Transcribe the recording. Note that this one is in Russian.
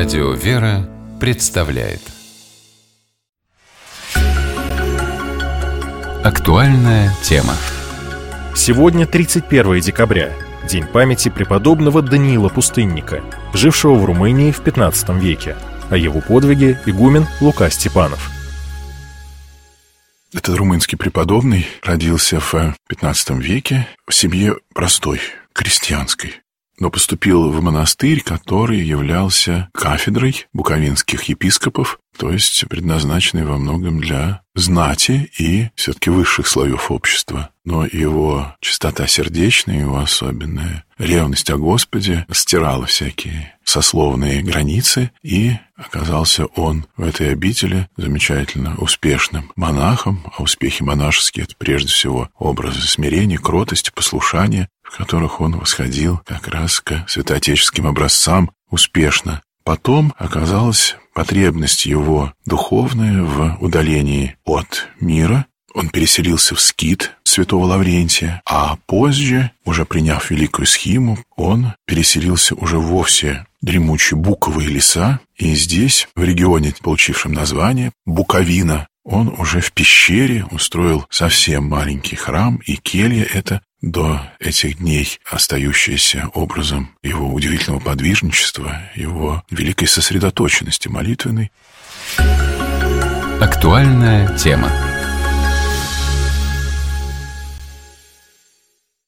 Радио «Вера» представляет актуальная тема. Сегодня 31 декабря, день памяти преподобного Даниила Пустынника, жившего в Румынии в 15 веке. О его подвиге игумен Лука Степанов. Этот румынский преподобный родился в 15 веке в семье простой, крестьянской, но поступил в монастырь, который являлся кафедрой буковинских епископов, то есть предназначенный во многом для знати и все-таки высших слоев общества. Но его чистота сердечная, его особенная ревность о Господе стирала всякие сословные границы, и оказался он в этой обители замечательно успешным монахом. А успехи монашеские — это прежде всего образы смирения, кротости, послушания, в которых он восходил как раз к святоотеческим образцам успешно. Потом оказалась потребность его духовная в удалении от мира. Он переселился в скит святого Лаврентия, а позже, уже приняв великую схиму, он переселился уже вовсе дремучие буковые леса, и здесь, в регионе, получившем название Буковина, он уже в пещере устроил совсем маленький храм, и келья эта до этих дней остающаяся образом его удивительного подвижничества, его великой сосредоточенности молитвенной. Актуальная тема.